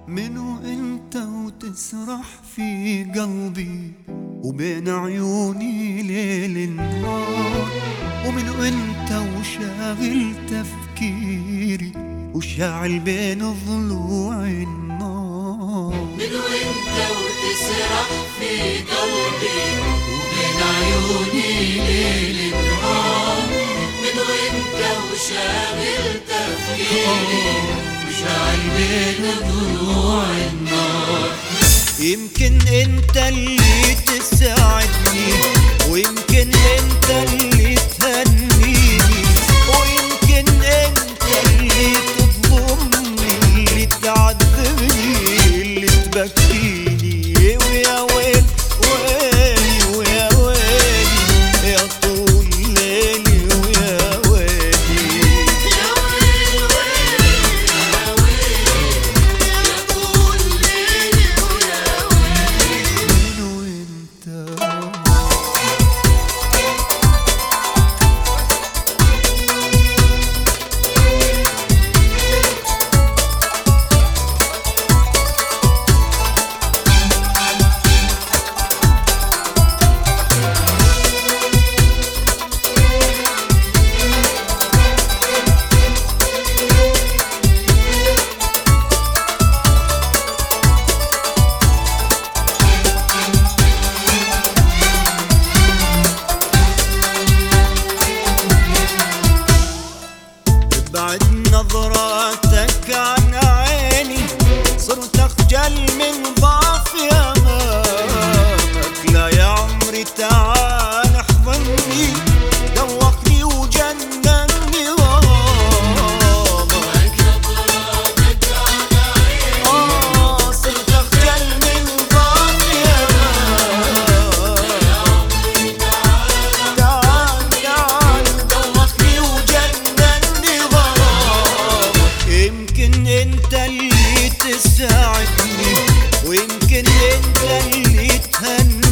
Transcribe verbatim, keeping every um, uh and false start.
منو انت وتسرح في قلبي وبين عيوني ليل نهار، ومنو انت وشاغل تفكيري وشاعل بين ضلوع النار. منو انت وتسرح في قلبي وبين عيوني ليل نهار، منو انت وشاغل تفكيري وشاعل بين ضلوع النار. يمكن انت اللي تساعدني، ويمكن انت اللي تهنيني، ويمكن انت اللي تظلمني، اللي تعذبني، اللي تبكيني. ويا ويل ويلي ويا ويلي يا طول ليلي ويا ويلي يا ويل ويلي يا ويلي يا طول ليلي ويا ويلي. منو انت بعد نظراتك عن عيني صرت أخجل من ضعفي أمامك. لا يا عمري تعال احضني، دوقني وجنني غرامك. آه صرت أخجل من ضعفي أمامك. تعال تعال دوقني وجنني غرامك. يمكن انت اللي تساعدني، ويمكن انت اللي تهني،